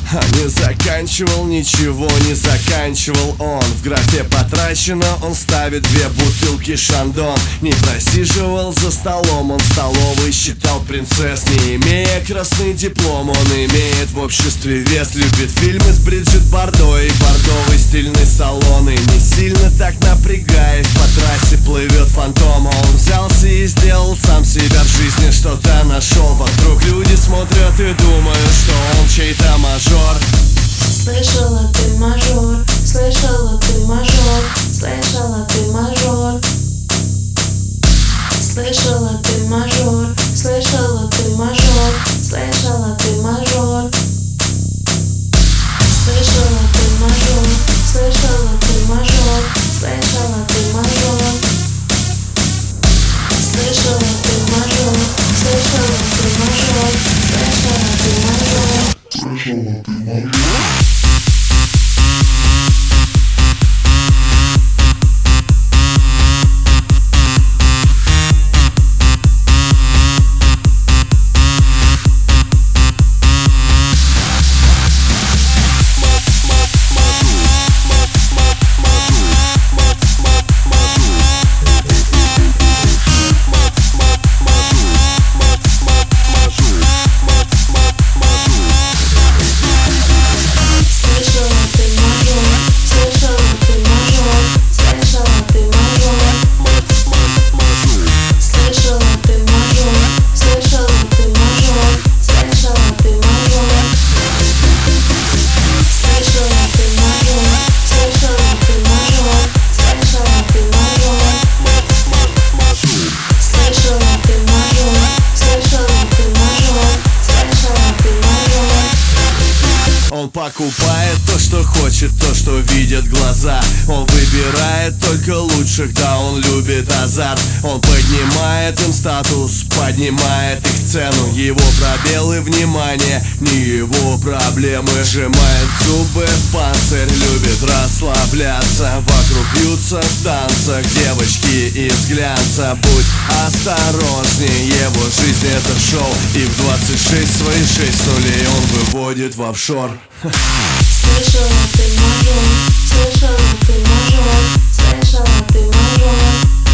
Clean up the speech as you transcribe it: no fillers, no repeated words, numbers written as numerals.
Не заканчивал, ничего не заканчивал он. В графе потрачено, он ставит 2 бутылки шандон. Не просиживал за столом, он в столовой считал принцесс. Не имея красный диплом, он имеет в обществе вес. Любит фильмы с Бриджит Бардо и бордовый стильный салон. И не сильно так напрягаясь, по трассе плывет фантом. Он взялся и сделал сам себя в жизни, что-то нашел. Вокруг люди смотрят и думают, что он чей-то мажор. Слышала ты мажор, слышала ты мажор, слышала ты мажор. Слышала ты мажор, слышала ты мажор, слышала ты мажор. Слышала ты мажор, слышала ты мажор, слышала ты мажор. Слышала ты мажор, слышала ты мажор, слышала ты мажор. Слышала ты мажор. Он покупает то, что хочет, то, что видят глаза. Он выбирает только лучших, да, он любит азарт. Он поднимает им статус, поднимает их цену. Его пробелы внимания, не его проблемы. Сжимает зубы в панцирь, любит расслабляться. Вокруг вьются в танцах девочки из глянца. Будь осторожней, его жизнь это шоу. И в 26 свои 6 нулей он выводит в офшор. Слышала ты мажор, слышала ты мажор, слышала ты мажор.